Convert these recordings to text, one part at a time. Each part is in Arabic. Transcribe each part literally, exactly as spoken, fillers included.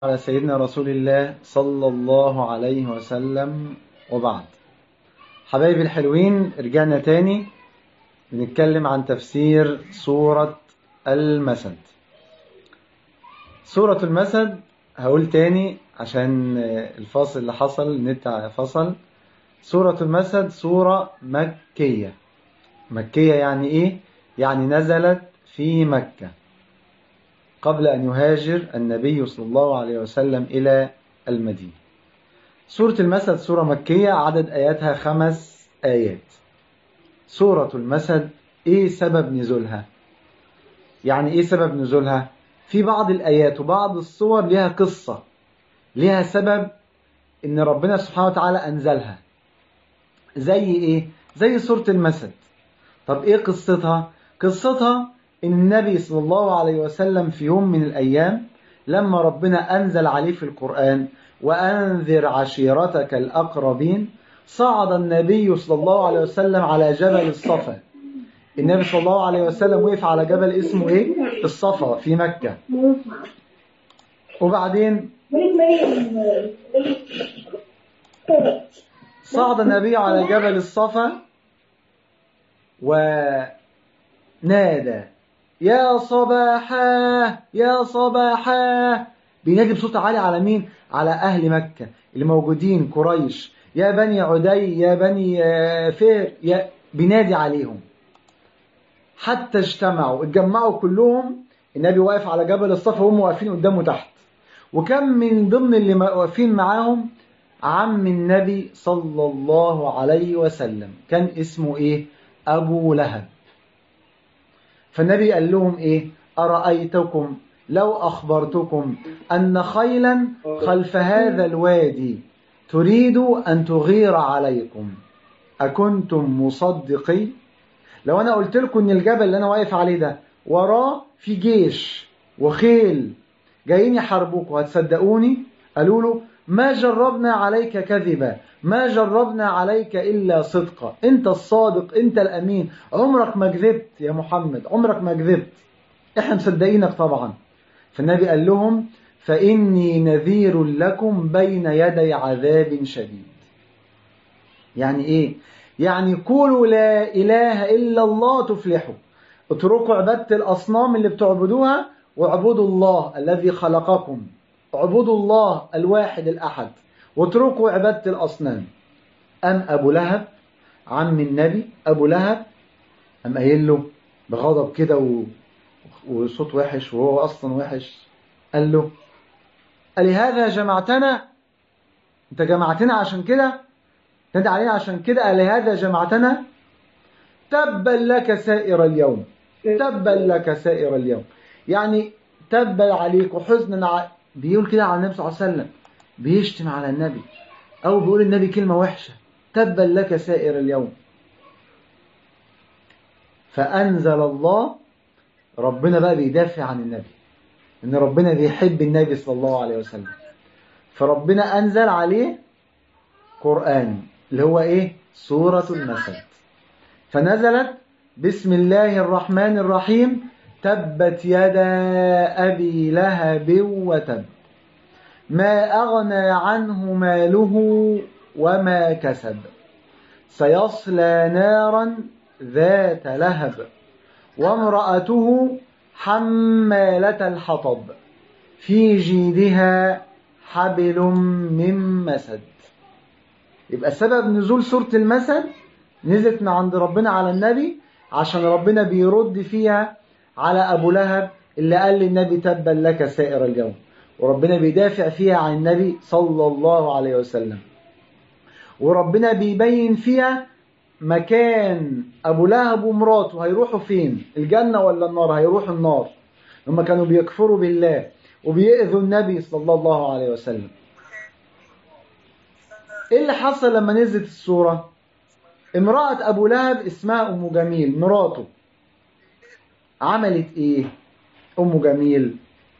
على سيدنا رسول الله صلى الله عليه وسلم، وبعد. حبايبي الحلوين، رجعنا تاني بنتكلم عن تفسير سورة المسد. سورة المسد هقول تاني عشان الفاصل اللي حصل، النت فصل. سورة المسد سورة مكية. مكية يعني ايه؟ يعني نزلت في مكة قبل أن يهاجر النبي صلى الله عليه وسلم إلى المدينة. سورة المسد سورة مكية، عدد آياتها خمس آيات. سورة المسد إيه سبب نزولها؟ يعني إيه سبب نزولها؟ في بعض الآيات وبعض الصور لها قصة، لها سبب إن ربنا سبحانه وتعالى أنزلها. زي إيه؟ زي سورة المسد. طب إيه قصتها؟ قصتها إن النبي صلى الله عليه وسلم في يوم من الأيام لما ربنا أنزل عليه في القرآن وأنذر عشيرتك الأقربين، صعد النبي صلى الله عليه وسلم على جبل الصفا. النبي صلى الله عليه وسلم وقف على جبل اسمه إيه؟ الصفا في مكة. وبعدين صعد النبي على جبل الصفا ونادى يا صباحا يا صباحا، بينادي بصوت عالي على مين؟ على أهل مكة اللي موجودين، قريش، يا بني عدي يا بني فهر، يا بينادي عليهم حتى اجتمعوا، اتجمعوا كلهم. النبي واقف على جبل الصفا وهم واقفين قدامه تحت. وكم من ضمن اللي واقفين معاهم عم النبي صلى الله عليه وسلم، كان اسمه ايه؟ أبو لهب. فالنبي قال لهم ايه؟ أرأيتكم لو أخبرتكم أن خيلا خلف هذا الوادي تريد أن تغير عليكم أكنتم مصدقي؟ لو أنا قلت لكم أن الجبل اللي أنا واقف عليه ده وراه في جيش وخيل جايين يحاربوكوا، هتصدقوني؟ قالوا له ما جربنا عليك كذبا، ما جربنا عليك إلا صدقا، أنت الصادق، أنت الأمين، عمرك ما كذبت يا محمد، عمرك ما كذبت، إحنا مصدقينك طبعا. فالنبي قال لهم فإني نذير لكم بين يدي عذاب شديد. يعني إيه؟ يعني قولوا لا إله إلا الله تفلحوا، اتركوا عبادة الأصنام اللي بتعبدوها واعبدوا الله الذي خلقكم، اعبدوا الله الواحد الأحد واتركوا عبادة الأصنام. أم أبو لهب عم النبي أبو لهب أم قايل له بغضب كده و... وصوت وحش وهو أصلا وحش، قال له ألهذا جمعتنا؟ أنت جمعتنا عشان كده؟ تدعي علينا عشان كده؟ ألهذا جمعتنا؟ تبا لك سائر اليوم، تبا لك سائر اليوم، يعني تبا عليك وحزنا ع... بيقول كده على النبي صلى الله عليه وسلم، بيشتم على النبي أو بيقول النبي كلمة وحشة، تبا لك سائر اليوم. فأنزل الله، ربنا بقى بيدافع عن النبي، إن ربنا بيحب النبي صلى الله عليه وسلم، فربنا أنزل عليه قرآن اللي هو إيه؟ سورة المسد. فنزلت بسم الله الرحمن الرحيم تبت يدا أبي لهب وتب ما أغنى عنه ماله وما كسب سيصلى نارا ذات لهب وامرأته حمالة الحطب في جيدها حبل من مسد. يبقى سبب نزول سورة المسد نزلت من عند ربنا على النبي عشان ربنا بيرد فيها على أبو لهب اللي قال للنبي تبا لك سائر اليوم، وربنا بيدافع فيها عن النبي صلى الله عليه وسلم، وربنا بيبين فيها مكان أبو لهب ومراته هيروحوا فين، الجنة ولا النار؟ هيروحوا النار. هم كانوا بيكفروا بالله وبيأذوا النبي صلى الله عليه وسلم. إيه اللي حصل لما نزلت السورة؟ امرأة أبو لهب اسمها أم جميل مراته، عملت إيه أم جميل؟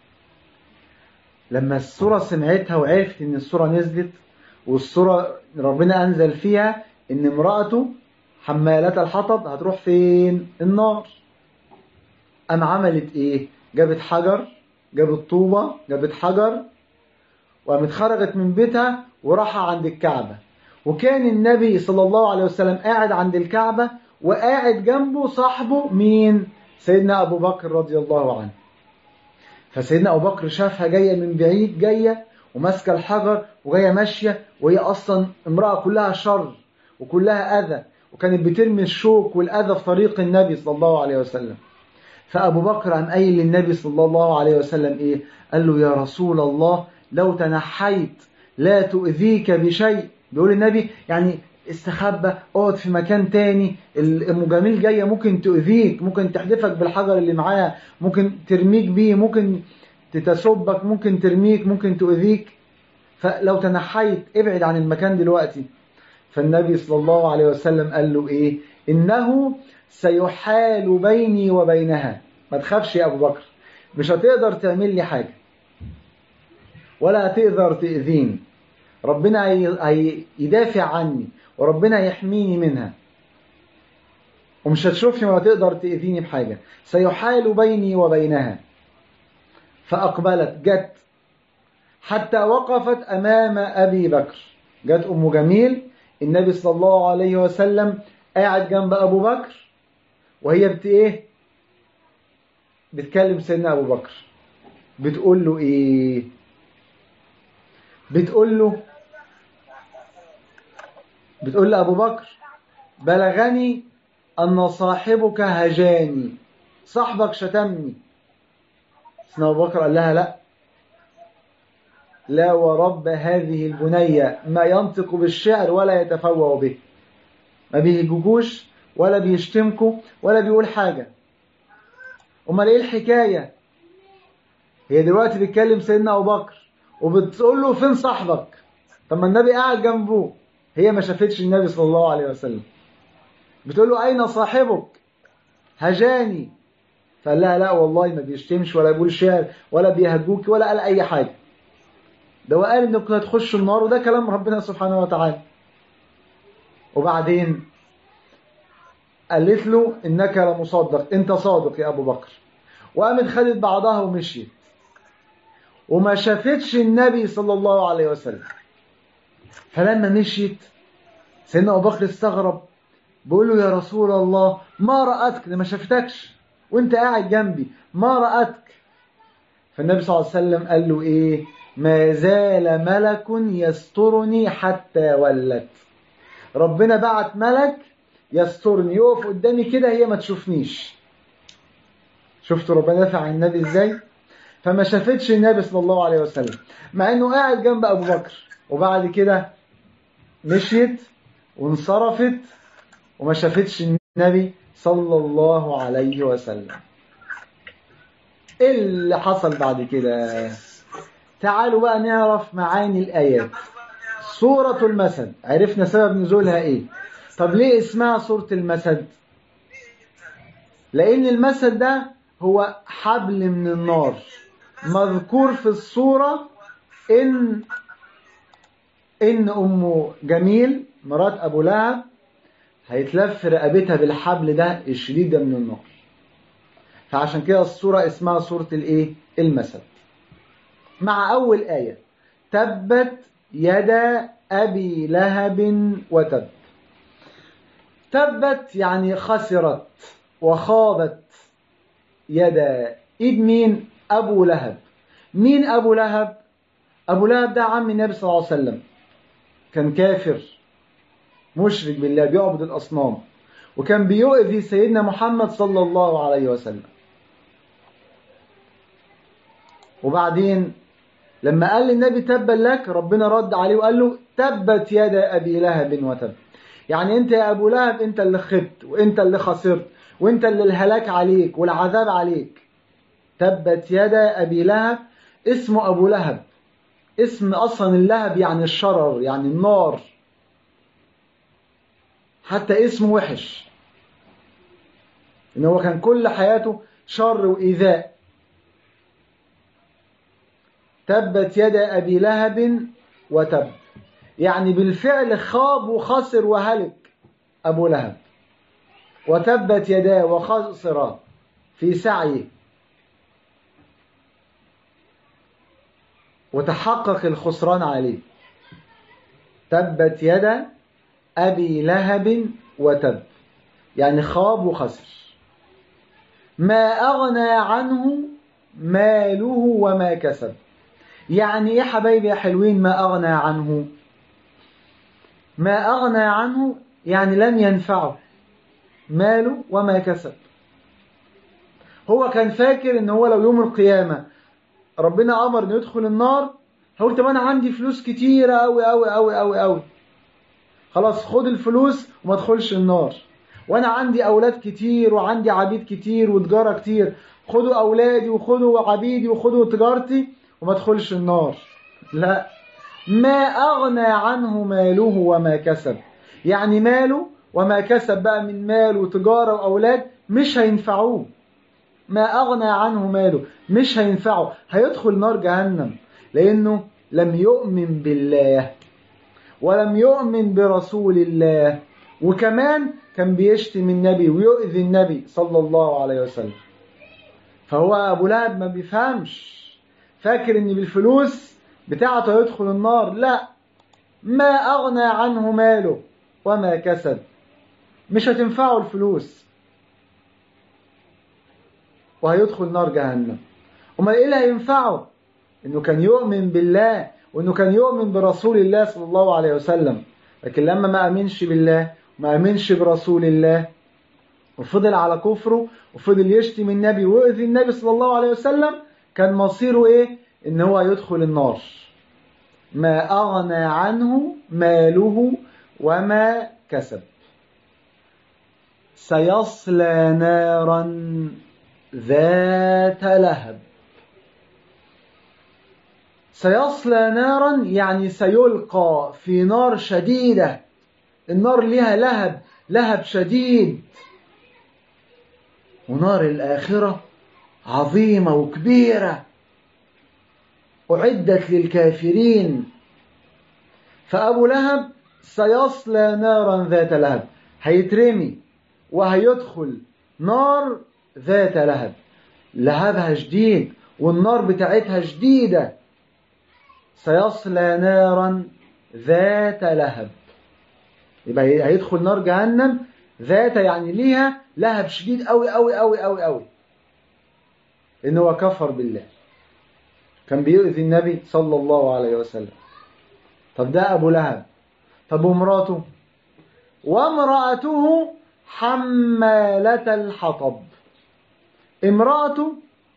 لما السورة سمعتها وعرفت إن السورة نزلت والسورة ربنا أنزل فيها إن امرأته حمالة الحطب هتروح فين؟ النار. أم عملت إيه؟ جابت حجر، جابت طوبة، جابت حجر وقامت خرجت من بيتها وراح عند الكعبة، وكان النبي صلى الله عليه وسلم قاعد عند الكعبة وقاعد جنبه صاحبه مين؟ سيدنا أبو بكر رضي الله عنه. فسيدنا أبو بكر شافها جاية من بعيد، جاية وماسكة الحجر وجاية ماشية، وهي أصلا امرأة كلها شر وكلها أذى، وكانت بترمي الشوك والأذى في طريق النبي صلى الله عليه وسلم. فأبو بكر قام قايل للنبي صلى الله عليه وسلم إيه؟ قال له يا رسول الله لو تنحيت لا تؤذيك بشيء. بيقول النبي يعني استخبى، اقعد في مكان تاني، ام جميل جايه ممكن تؤذيك، ممكن تحدفك بالحجر اللي معاها، ممكن ترميك بيه، ممكن تتسبك، ممكن ترميك، ممكن تؤذيك، فلو تنحيت ابعد عن المكان دلوقتي. فالنبي صلى الله عليه وسلم قال له ايه؟ انه سيحال بيني وبينها. ما تخافش يا ابو بكر، مش هتقدر تعمل لي حاجه ولا هتقدر تأذيني، ربنا هيدافع عني وربنا يحميني منها، ومش هتشوفني ولا تقدر تأذيني بحاجة، سيحال بيني وبينها. فأقبلت، جت حتى وقفت أمام أبي بكر. جت أم جميل، النبي صلى الله عليه وسلم قاعد جنب أبو بكر، وهي بت إيه؟ بتكلم سيدنا أبو بكر، بتقول له إيه؟ بتقول له بتقول لأبو بكر بلغني أن صاحبك هجاني، صاحبك شتمني. سيدنا أبو بكر قال لها لا لا ورب هذه البنية ما ينطق بالشعر ولا يتفوه به، ما بيهجوكوش ولا بيشتمكوا ولا بيقول حاجة. امال ايه الحكاية؟ هي دلوقتي بتكلم سيدنا أبو بكر وبتقول له فين صاحبك؟ طب ما النبي قاعد جنبه. هي ما شافتش النبي صلى الله عليه وسلم، بتقول له أين صاحبك؟ هجاني. فقال لها لا والله ما بيشتمش ولا بيقول شعر ولا بيهجوك ولا قال أي حاجة، ده هو قال إنكم هتخشوا النار، وده كلام ربنا سبحانه وتعالى. وبعدين قالت له إنك لمصدق، أنت صادق يا أبو بكر، وقامت خدت بعضها ومشيت وما شافتش النبي صلى الله عليه وسلم. فلما مشيت سيدنا أبو بكر استغرب، بيقول له يا رسول الله ما رأتك؟ ما شافتكش وانت قاعد جنبي، ما رأتك؟ فالنبي صلى الله عليه وسلم قال له ايه؟ ما زال ملك يسترني حتى ولت. ربنا بعت ملك يسترني، يقف قدامي كده هي ما تشوفنيش. شفتوا ربنا دافع عن النبي ازاي؟ فما شافتش النبي صلى الله عليه وسلم مع انه قاعد جنب ابو بكر، وبعد كده مشيت وانصرفت وما شافتش النبي صلى الله عليه وسلم. ايه اللي حصل بعد كده؟ تعالوا بقى نعرف معاني الآيات. سورة المسد عرفنا سبب نزولها ايه. طب ليه اسمها سورة المسد؟ لأن المسد ده هو حبل من النار، مذكور في السورة إن إن أم جميل مرات أبو لهب هيتلف رقبتها بالحبل ده الشديد من النار، فعشان كده السورة اسمها سورة الايه؟ المسد. مع أول آية تبت يدا أبي لهب وتب. تبت يعني خسرت وخابت يدا إيد مين؟ أبو لهب. مين أبو لهب؟ أبو لهب ده عم النبي صلى الله عليه وسلم، كان كافر مشرك بالله بيعبد الأصنام، وكان بيؤذي سيدنا محمد صلى الله عليه وسلم. وبعدين لما قال للنبي تبا لك، ربنا رد عليه وقال له تبت يدا أبي لهب وتب. يعني انت يا أبو لهب انت اللي خبت وانت اللي خسرت وانت اللي الهلاك عليك والعذاب عليك. تبت يدا أبي لهب، اسمه أبو لهب، اسم أصلا اللهب يعني الشرر يعني النار، حتى اسمه وحش، إن هو كان كل حياته شر وإيذاء. تبت يدا أبي لهب وتب، يعني بالفعل خاب وخسر وهلك أبو لهب. وتبت يداه وخسر في سعيه. وتحقق الخسران عليه. تبت يد أبي لهب وتب، يعني خاب وخسر. ما أغنى عنه ماله وما كسب. يعني يا حبايبي يا حلوين ما أغنى عنه؟ ما أغنى عنه يعني لن ينفعه ماله وما كسب. هو كان فاكر ان هو لو يوم القيامة ربنا أمر انه يدخل النار، هقول طب انا عندي فلوس كتيرة أوي أوي أوي أوي أوي، خلاص خد الفلوس وما تدخلش النار. وانا عندي اولاد كتير وعندي عبيد كتير وتجارة كتير، خدوا اولادي وخدوا عبيدي وخدوا تجارتي وما تدخلش النار. لا، ما اغنى عنه ماله وما كسب. يعني ماله وما كسب بقى من مال وتجارة واولاد مش هينفعوه. ما اغنى عنه ماله مش هينفعه، هيدخل نار جهنم، لانه لم يؤمن بالله ولم يؤمن برسول الله، وكمان كان بيشتم النبي ويؤذي النبي صلى الله عليه وسلم. فهو أبو لهب ما بيفهمش، فاكر ان بالفلوس بتاعته يدخل النار. لا، ما أغنى عنه ماله وما كسب، مش هتنفعه الفلوس وهيدخل نار جهنم. وما إيه اللي هينفعه؟ انه كان يؤمن بالله وانه كان يؤمن برسول الله صلى الله عليه وسلم. لكن لما ما امنش بالله وما امنش برسول الله وفضل على كفره وفضل يشتم النبي ويؤذي النبي صلى الله عليه وسلم، كان مصيره ايه؟ ان هو يدخل النار. ما اغنى عنه ماله وما كسب. سيصلى نارا ذات لهب. سيصلى نارا يعني سيلقى في نار شديدة. النار لها لهب، لهب شديد. ونار الآخرة عظيمة وكبيرة، أعدت للكافرين. فأبو لهب سيصلى نارا ذات لهب، هيترمي وهيدخل نار ذات لهب، لهبها شديد والنار بتاعتها شديدة. سيصلى نارا ذات لهب، يبقى هيدخل نار جهنم ذات يعني ليها لهب شديد قوي قوي قوي قوي قوي، لأنه هو كفر بالله، كان بيؤذي النبي صلى الله عليه وسلم. طب ده أبو لهب. طب ومراته؟ وامرأته حمالة الحطب. امرأته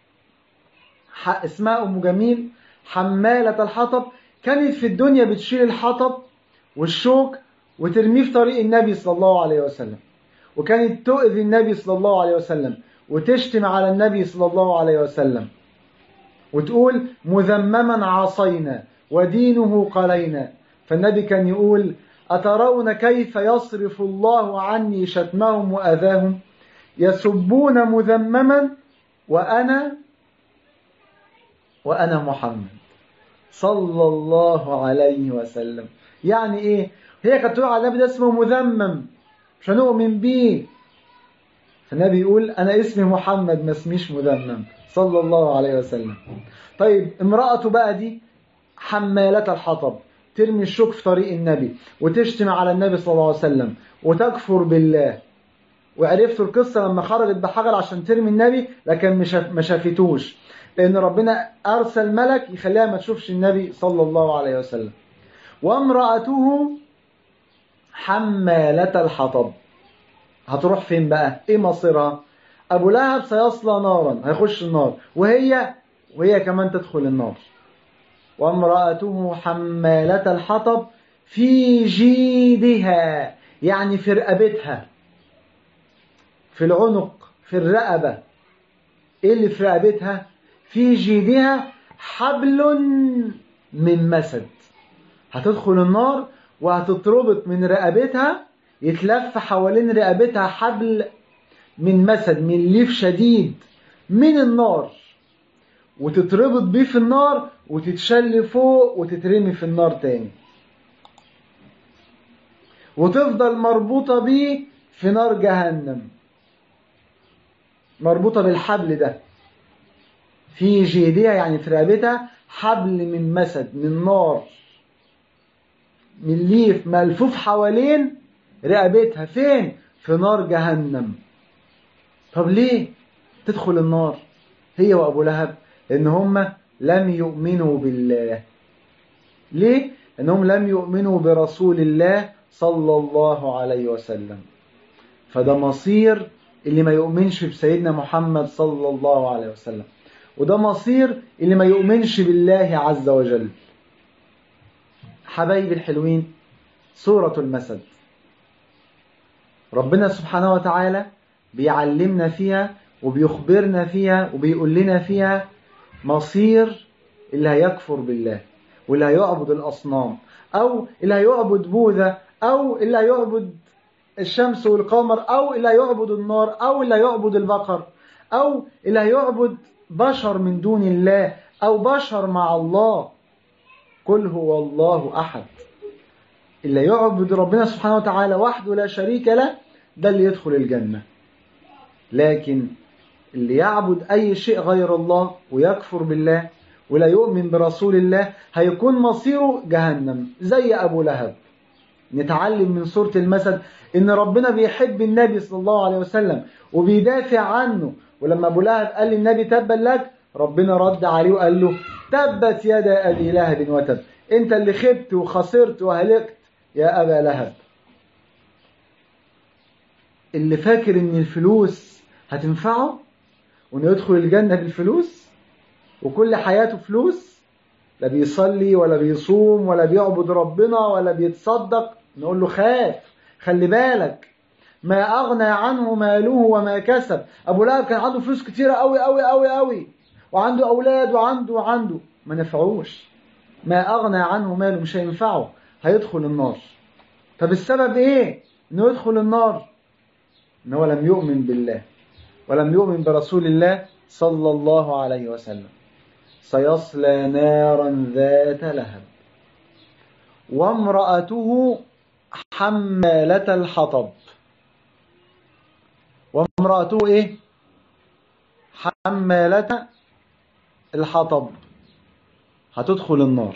اسمها أم جميل حمالة الحطب، كانت في الدنيا بتشيل الحطب والشوك وترميه في طريق النبي صلى الله عليه وسلم، وكانت تؤذي النبي صلى الله عليه وسلم وتشتم على النبي صلى الله عليه وسلم وتقول مذمما عصينا ودينه قلينا. فالنبي كان يقول أترون كيف يصرف الله عني شتمهم وأذاهم، يسبون مذمما وأنا وأنا محمد صلى الله عليه وسلم. يعني إيه؟ هي كانت تقول على النبي ده اسمه مذمم مش هنؤمن بيه، فالنبي يقول أنا اسمي محمد ما اسميش مذمم صلى الله عليه وسلم. طيب امرأته بقى دي حمالة الحطب، ترمي الشوك في طريق النبي وتشتم على النبي صلى الله عليه وسلم وتكفر بالله. وعرفتوا القصة لما خرجت بحجر عشان ترمي النبي، لكن ما شافتوش، لأن ربنا أرسل ملك يخليها ما تشوفش النبي صلى الله عليه وسلم. وامرأته حمالة الحطب، هتروح فين بقى؟ إيه مصيرها؟ أبو لهب سيصلى نارا، هيخش النار، وهي وهي كمان تدخل النار. وامرأته حمالة الحطب في جيدها، يعني في رقبتها، في العنق، في الرقبة. إيه اللي في رقبتها؟ في جيدها حبل من مسد. هتدخل النار وهتتربط من رقبتها، يتلف حوالين رقبتها حبل من مسد، من ليف شديد من النار، وتتربط بيه في النار وتتشل فوق وتترمي في النار تاني، وتفضل مربوطة بيه في نار جهنم، مربوطة بالحبل ده. في جيدها يعني في رقبتها حبل من مسد، من نار، من ليف ملفوف حوالين رقبتها. فين؟ في نار جهنم. طب ليه تدخل النار هي وأبو لهب؟ لأن هم لم يؤمنوا بالله. ليه؟ لأنهم لم يؤمنوا برسول الله صلى الله عليه وسلم. فده مصير اللي ما يؤمنش بسيدنا محمد صلى الله عليه وسلم، وده مصير اللي ما يؤمنش بالله عز وجل. حبايبي الحلوين، سورة المسد ربنا سبحانه وتعالى بيعلمنا فيها وبيخبرنا فيها وبيقول لنا فيها مصير اللي هيكفر بالله، واللي هيعبد الأصنام، أو اللي هيعبد بوذا، أو اللي هيعبد الشمس والقمر، أو اللي هيعبد النار، أو اللي هيعبد البقر، أو اللي هيعبد بشر من دون الله، أو بشر مع الله. قل هو الله أحد. اللي يعبد ربنا سبحانه وتعالى وحده لا شريك له ده اللي يدخل الجنة. لكن اللي يعبد أي شيء غير الله ويكفر بالله ولا يؤمن برسول الله هيكون مصيره جهنم زي أبو لهب. نتعلم من سورة المسد إن ربنا بيحب النبي صلى الله عليه وسلم وبيدافع عنه. ولما أبو لهب قال للنبي تبا لك، ربنا رد عليه وقال له تبت يدا أبي لهب وتب. أنت اللي خبت وخسرت وهلكت يا أبا لهب. اللي فاكر إن الفلوس هتنفعه وإنه يدخل الجنة بالفلوس وكل حياته فلوس، لا بيصلي ولا بيصوم ولا بيعبد ربنا ولا بيتصدق، نقول له خاف، خلي بالك، ما أغنى عنه ماله وما كسب. أبو لهب كان عنده فلوس كتيرة أوي أوي أوي أوي، وعنده أولاد وعنده وعنده ما نفعوش. ما أغنى عنه ماله، مش هينفعه، هيدخل النار. طب السبب إيه إنه يدخل النار؟ إنه لم يؤمن بالله ولم يؤمن برسول الله صلى الله عليه وسلم. سيصلى نارا ذات لهب وامرأته حمالة الحطب. وامرأته إيه؟ حمالة الحطب، هتدخل النار.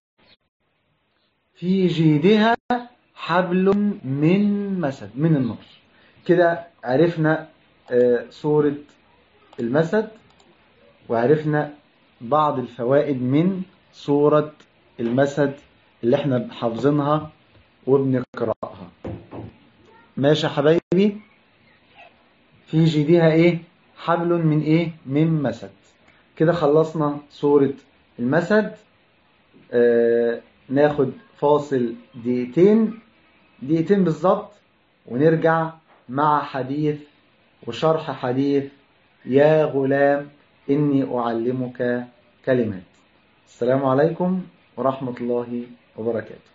في جيدها حبل من مسد، من النار. كده عرفنا سورة المسد، وعرفنا بعض الفوائد من سورة المسد اللي احنا حافظينها وبنقرأها. ماشي يا حبايبي؟ في جيدها ايه؟ حبل من ايه؟ من مسد. كده خلصنا سورة المسد. آه ناخد فاصل دقيقتين دقيقتين بالظبط ونرجع مع حديث وشرح حديث يا غلام إني أعلمك كلمات. السلام عليكم ورحمة الله وبركاته.